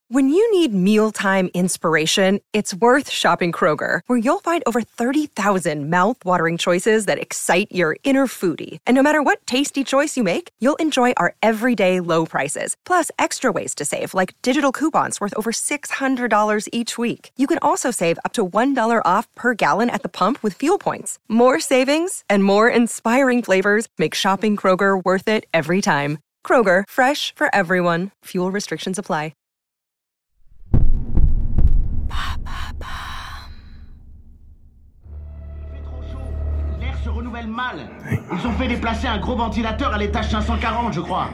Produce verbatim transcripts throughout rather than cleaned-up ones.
When you need mealtime inspiration, it's worth shopping Kroger, where you'll find over thirty thousand mouth-watering choices that excite your inner foodie. And no matter what tasty choice you make, you'll enjoy our everyday low prices, plus extra ways to save, like digital coupons worth over six hundred dollars each week. You can also save up to one dollar off per gallon at the pump with fuel points. More savings and more inspiring flavors make shopping Kroger worth it every time. Kroger, fresh for everyone. Fuel restrictions apply. Se renouvelle mal. Ils ont fait déplacer un gros ventilateur à l'étage cinq cent quarante, je crois.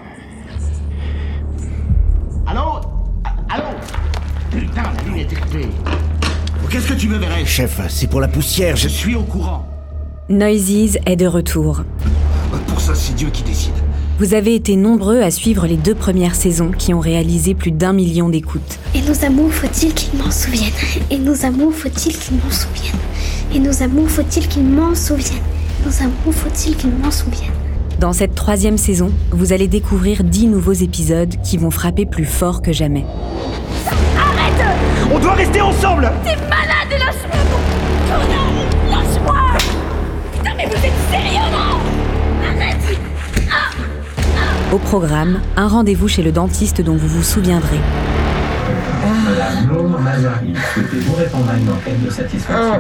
Allô? Allô? Putain, la ligne est coupée. Qu'est-ce que tu veux, Verret? Chef, c'est pour la poussière, je... je suis au courant. Noizies est de retour. Pour ça, c'est Dieu qui décide. Vous avez été nombreux à suivre les deux premières saisons qui ont réalisé plus d'un million d'écoutes. Et nos amours, faut-il qu'ils m'en souviennent? Et nos amours, faut-il qu'ils m'en souviennent? Et nos amours, faut-il qu'ils m'en souviennent? Nos amours, faut-il qu'ils m'en souviennent? Dans cette troisième saison, vous allez découvrir dix nouveaux épisodes qui vont frapper plus fort que jamais. Arrête! On doit rester ensemble! T'es malade, lâche-moi, mon connard! Lâche-moi! Putain, mais vous êtes sérieux, non? Arrête! Ah! Ah! Au programme, un rendez-vous chez le dentiste dont vous vous souviendrez. Madame Laure Mazari, souhaitez-vous répondre à une enquête de satisfaction?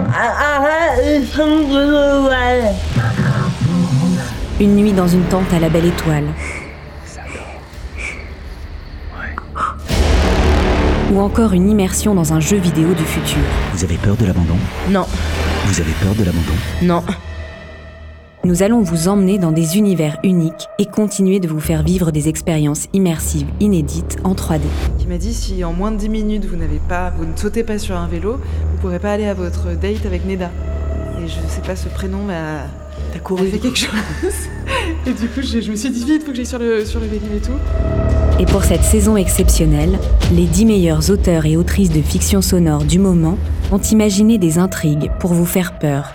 Une nuit dans une tente à la belle étoile. Ou encore une immersion dans un jeu vidéo du futur. Vous avez peur de l'abandon? Non. Vous avez peur de l'abandon? Non. Nous allons vous emmener dans des univers uniques et continuer de vous faire vivre des expériences immersives inédites en trois D. Qui m'a dit si en moins de dix minutes vous n'avez pas, vous ne sautez pas sur un vélo, vous pourrez pas aller à votre date avec Neda. Et je sais pas, ce prénom m'a... T'as couru, fait quelque chose. Et du coup, je, je me suis dit vite, faut que j'aille sur le, sur le vélo et tout. Et pour cette saison exceptionnelle, les dix meilleurs auteurs et autrices de fiction sonore du moment ont imaginé des intrigues pour vous faire peur.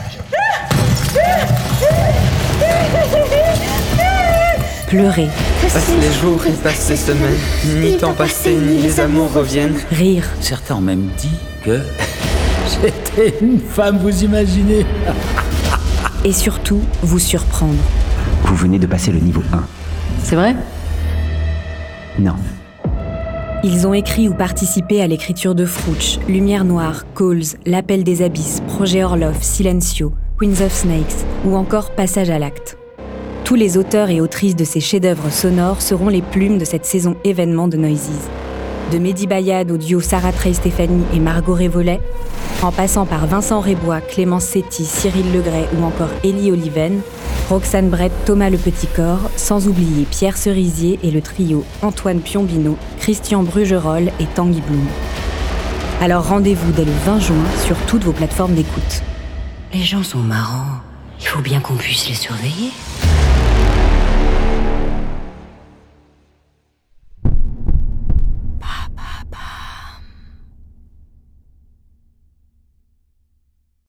Pleurer. Passent les jours et passent les semaines, ni temps passé, ni les amours reviennent. Rire. Certains ont même dit que j'étais une femme, vous imaginez. Et surtout, vous surprendre. Vous venez de passer le niveau un. C'est vrai? Non. Ils ont écrit ou participé à l'écriture de Fruch, Lumière Noire, Calls, L'Appel des Abysses, Projet Orlov, Silencio, Queens of Snakes ou encore Passage à l'acte. Tous les auteurs et autrices de ces chefs-d'œuvre sonores seront les plumes de cette saison événement de Noizies. De Mehdi Bayad au duo Sarah Trey Stéphanie et Margot Révolet, en passant par Vincent Rébois, Clémence Setti, Cyril Legray ou encore Élie Oliven, Roxane Brett, Thomas Le Petit Corps, sans oublier Pierre Cerisier et le trio Antoine Piombino, Christian Brugerolles et Tanguy Bloom. Alors rendez-vous dès le vingt juin sur toutes vos plateformes d'écoute. Les gens sont marrants, il faut bien qu'on puisse les surveiller.